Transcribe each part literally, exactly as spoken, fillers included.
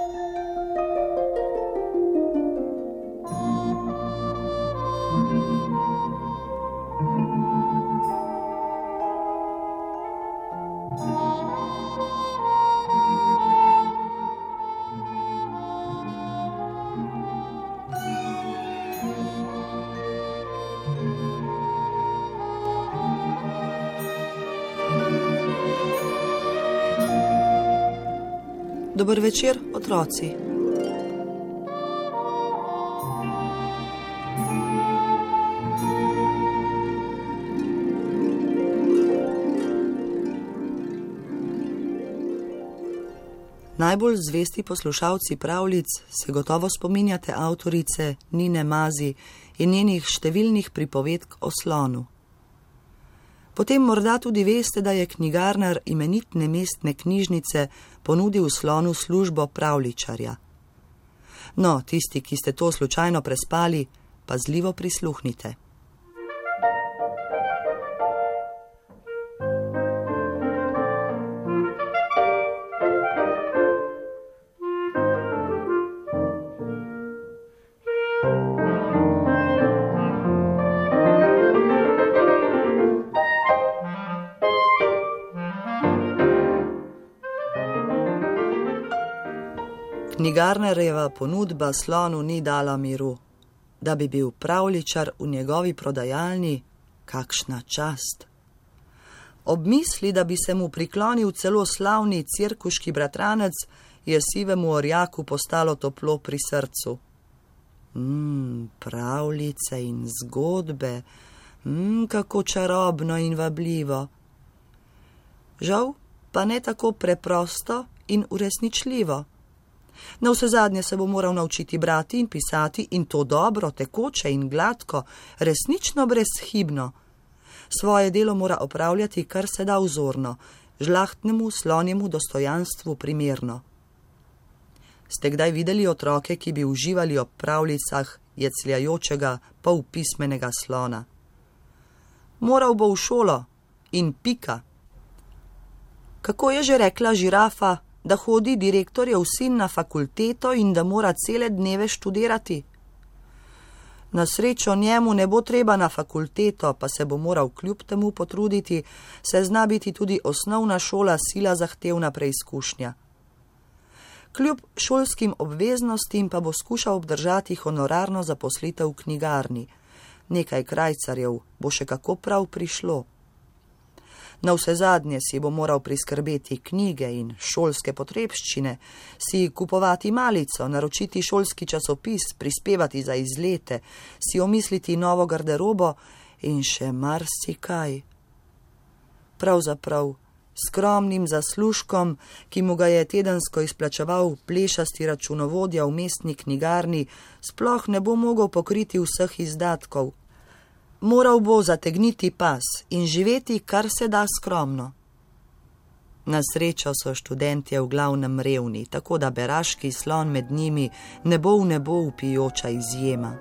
Dober večer, otroci. Najbolj zvesti poslušalci pravljic se gotovo spominjate avtorice Nine Mazi in njenih številnih pripovedk o slonu. Potem morda tudi veste, da je knjigarnar imenitne mestne knjižnice ponudil slonu službo pravljičarja. No, tisti, ki ste to slučajno prespali, pazljivo prisluhnite. Knjigarnarjeva ponudba slonu ni dala miru. Da bi bil pravljičar v njegovi prodajalni, kakšna čast. Ob misli, da bi se mu priklonil celo slavni cirkuški bratranec, je sivemu orjaku postalo toplo pri srcu. Mmm, pravljice in zgodbe, mmm, kako čarobno in vabljivo. Žal pa ne tako preprosto in uresničljivo. Navsezadnje se bo moral naučiti brati in pisati, in to dobro, tekoče in gladko, resnično brezhibno. Svoje delo mora opravljati kar se da vzorno, žlahtnemu slonjemu dostojanstvu primerno. Ste kdaj videli otroke, ki bi uživali ob pravljicah jecljajočega polpismenega slona? Moral bo v šolo in pika. Kako je že rekla žirafa, da hodi direktorjev sin na fakulteto in da mora cele dneve študirati? Na srečo njemu ne bo treba na fakulteto, pa se bo moral kljub temu potruditi, se zna biti tudi osnovna šola sila zahtevna preizkušnja. Kljub šolskim obveznostim pa bo skušal obdržati honorarno zaposlitev v knjigarni. Nekaj krajcarjev bo še kako prav prišlo. Navsezadnje si bo moral priskrbeti knjige in šolske potrebščine, si kupovati malico, naročiti šolski časopis, prispevati za izlete, si omisliti novo garderobo in še marsikaj. Pravzaprav, skromnim zaslužkom, ki mu ga je tedensko izplačeval plešasti računovodja v mestni knjigarni, sploh ne bo mogel pokriti vseh izdatkov. Moral bo zategniti pas in živeti kar se da skromno. Na srečo so študentje v glavnem revni, tako da beraški slon med njimi ne bo v nebo vpijoča izjema.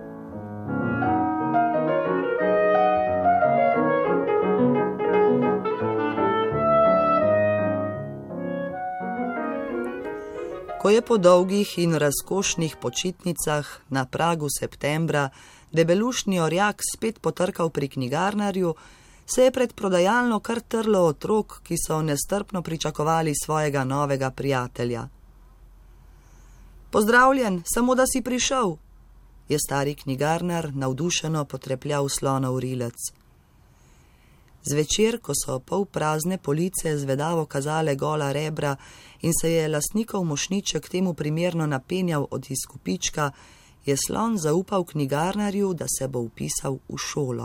Ko je po dolgih in razkošnih počitnicah na pragu septembra debelušni orjak spet potrkal pri knjigarnarju, se je pred prodajalno kar trlo otrok, ki so nestrpno pričakovali svojega novega prijatelja. Pozdravljen, samo da si prišel, je stari knjigarnar navdušeno potrepljal slonov rilec. Zvečer, ko so pol prazne police zvedavo kazale gola rebra in se je lastnikov mošnjiček temu primerno napenjal od izkupička, je slon zaupal knjigarnarju, da se bo vpisal v šolo.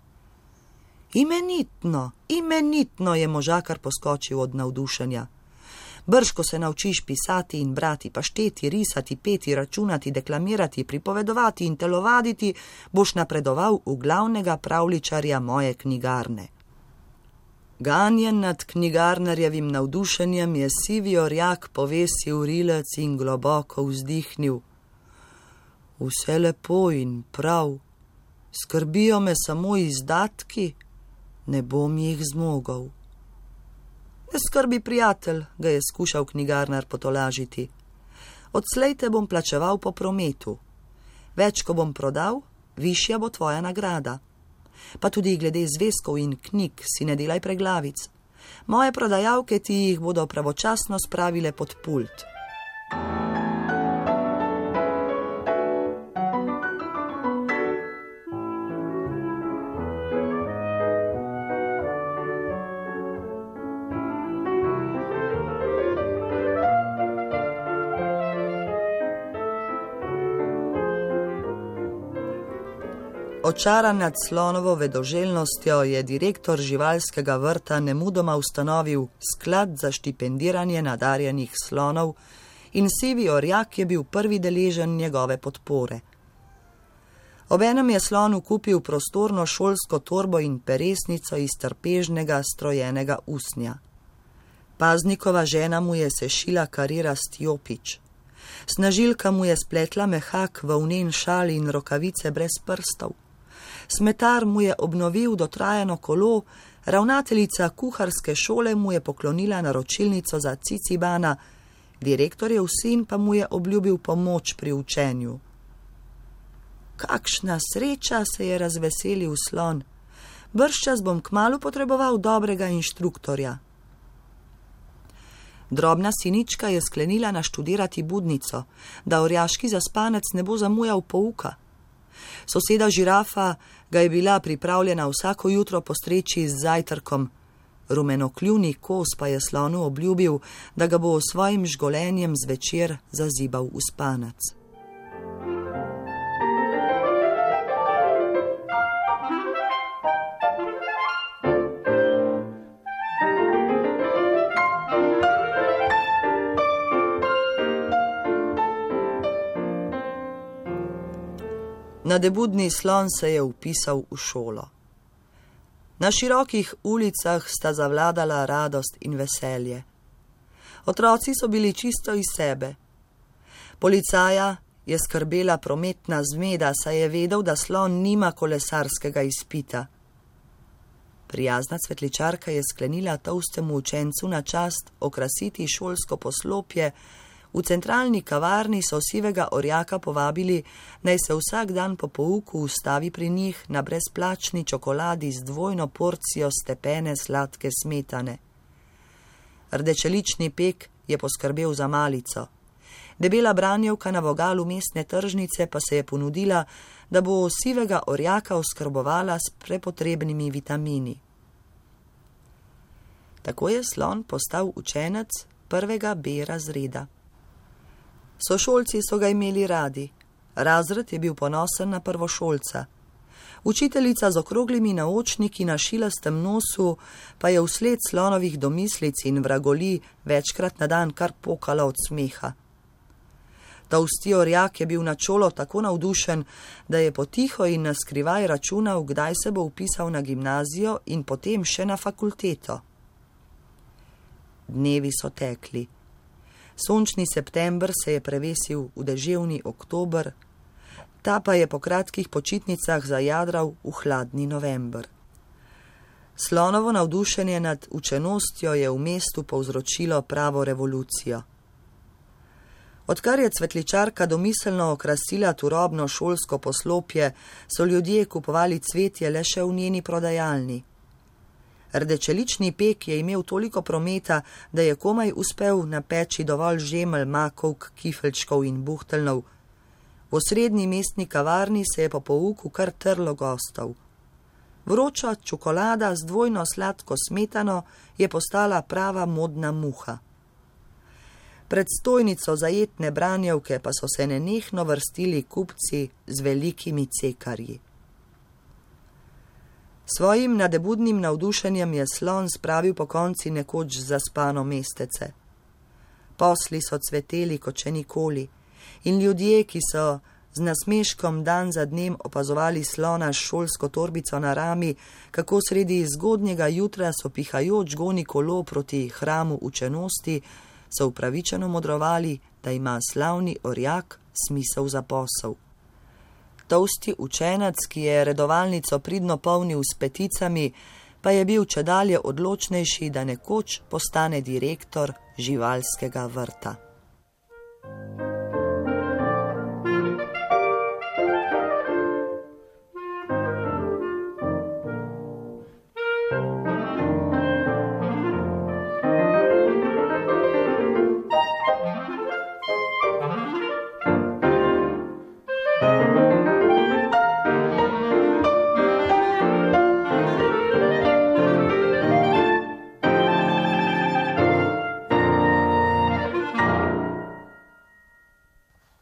Imenitno, imenitno je možakar poskočil od navdušenja. Brž, ko se naučiš pisati in brati, pašteti, risati, peti, računati, deklamirati, pripovedovati in telovaditi, boš napredoval v glavnega pravljičarja moje knjigarne. Ganjen nad knjigarnarjevim navdušenjem je sivi orjak povesil rilec in globoko vzdihnil. Vse lepo in prav, skrbijo me samo izdatki, ne bom jih zmogel. Ne skrbi, prijatelj, ga je skušal knjigarnar potolažiti. Odslej te bom plačeval po prometu. Več, ko bom prodal, višja bo tvoja nagrada. Pa tudi glede zvezkov in knjig si ne delaj preglavic. Moje prodajalke ti jih bodo pravočasno spravile pod pult. Očaran nad slonovo vedoželjnostjo je direktor živalskega vrta nemudoma ustanovil sklad za štipendiranje nadarjenih slonov in sivi orjak je bil prvi deležen njegove podpore. Obenem je slonu kupil prostorno šolsko torbo in peresnico iz trpežnega strojenega usnja. Paznikova žena mu je sešila karirast jopič. Snažilka mu je spletla mehak volnen šal in rokavice brez prstov. Smetar mu je obnovil dotrajano kolo, ravnateljica kuharske šole mu je poklonila naročilnico za Cicibana, direktorjev sin pa mu je obljubil pomoč pri učenju. Kakšna sreča, se je razveselil slon. Bržčas bom kmalu potreboval dobrega inštruktorja. Drobna sinička je sklenila naštudirati budnico, da orjaški zaspanec ne bo zamujal pouka. Soseda žirafa ga je bila pripravljena vsako jutro postreči z zajtrkom. Rumenokljuni kos pa je slonu obljubil, da ga bo s svojim žgolenjem zvečer zazibal v spanac. Nadebudni slon se je vpisal v šolo. Na širokih ulicah sta zavladala radost in veselje. Otroci so bili čisto iz sebe. Policaja je skrbela prometna zmeda, saj je vedel, da slon nima kolesarskega izpita. Prijazna cvetličarka je sklenila tolstemu učencu na čast okrasiti šolsko poslopje. V centralni kavarni so sivega orjaka povabili, naj se vsak dan po pouku ustavi pri njih na brezplačni čokoladi z dvojno porcijo stepene sladke smetane. Rdečelični pek je poskrbel za malico. Debela branjevka na vogalu mestne tržnice pa se je ponudila, da bo sivega orjaka oskrbovala s prepotrebnimi vitamini. Tako je slon postal učenec prvega B razreda. Sošolci so ga imeli radi. Razred je bil ponosen na prvošolca. Učiteljica z okroglimi naočniki na šilastem nosu pa je vsled slonovih domislic in vragoli večkrat na dan kar pokala od smeha. Tolsti orjak je bil na čolo tako navdušen, da je potiho in naskrivaj računal, kdaj se bo vpisal na gimnazijo in potem še na fakulteto. Dnevi so tekli. Sončni september se je prevesil v deževni oktober, ta pa je po kratkih počitnicah zajadral v hladni november. Slonovo navdušenje nad učenostjo je v mestu povzročilo pravo revolucijo. Odkar je cvetličarka domiselno okrasila turobno šolsko poslopje, so ljudje kupovali cvetje le še v njeni prodajalni. Rdečelični pek je imel toliko prometa, da je komaj uspel napeči dovolj žemelj, makovk, kifelčkov in buhteljnov. V osrednji mestni kavarni se je po pouku kar trlo gostov. Vroča čokolada z dvojno sladko smetano je postala prava modna muha. Pred stojnico zajetne branjevke pa so se nenehno vrstili kupci z velikimi cekarji. Svojim nadebudnim navdušenjem je slon spravil po konci nekoč zaspano mestece. Posli so cveteli kot še nikoli in ljudje, ki so z nasmeškom dan za dnem opazovali slona s šolsko torbico na rami, kako sredi zgodnjega jutra so pihajoč goni kolo proti hramu učenosti, so upravičeno modrovali, da ima slavni orjak smisel za posel. Tolsti učenec, ki je redovalnico pridno polnil s peticami, pa je bil čedalje odločnejši, da nekoč postane direktor živalskega vrta.